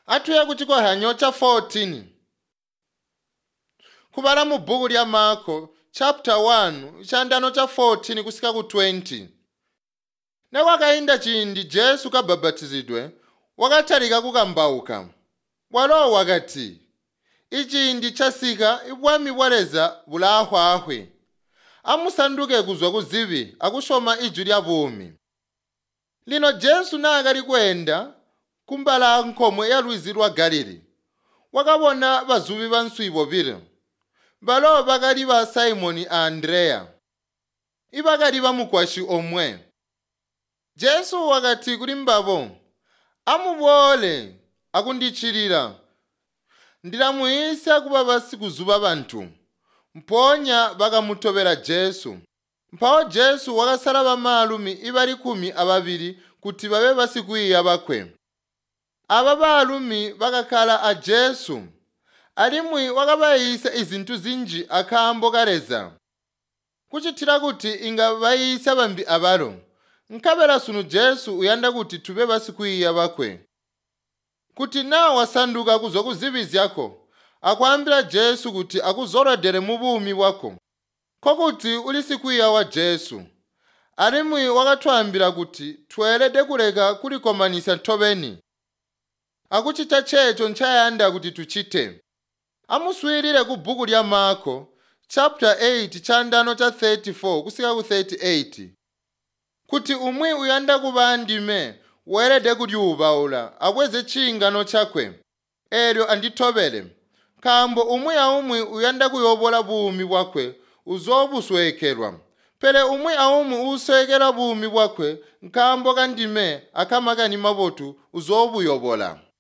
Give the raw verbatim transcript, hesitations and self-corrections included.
Atuya ku chikohanyo cha fourteen kubala mu bhuku lya Marko chapter one chandano cha fourteen kusika ku twenty. Nekwakayinda chindi Jesu kababatizidwe wakatalika kukambauka. Walowa wakati ichindi chasika ibwami bwaleza bulahwahwe. Amusanduke kuzwa kuzibi akushoma iju lya bumi. Lino Jesu nakali kwenda kumbala nkomwe ya lwizi lwa Galili. Wakabona bazubi banswi bobiri. Balo bakali ba Simoni Andrea. Ibakali bamukwashi omwe. Jesu wakati kuli mbabo amubole akundichirira. Ndilamuyisa kuba basi kuzuba bantu. Mponya bakamutobera Jesu. Mpawo Jesu wakasala bamalumi ibali kumi ababiri kuti babe basi kuyiya bakwe. Aba balumi bakakala a Jesu. Alimwi wakabayisa izintu zinji akambo kaleza. Kuchitira kuti inga bayisa bambi abalo. Nkabela sunu Jesu uyanda kuti tube basi kuyiya bakwe. Kuti nawo wasanduka kuzwa kuzibizyako. Akwambira Jesu kuti akuzorodere mu bumi bwako. Kokuti ulisi kuyiya wa Jesu. Alimwi wakatwambira kuti twelede kuleka kulikomanisa ntobeni. Akuchita checho nchayanda kuti tuchite. Amuswirire ku bhuku lya Marko chapter eight chandano cha thirty-four kusika ku thirty-eight. Kuti umwi uyanda kuba ndime welede kulyubaula akweze chingano chakwe. Elyo anditobele. Kambo umwi a umwi uyanda kuyobola bumi bwakwe uzobuswekelwa. Pele umwi a umwi uswekela bumi bwakwe nkambo kandime akamakani mabotu uzobuyobola.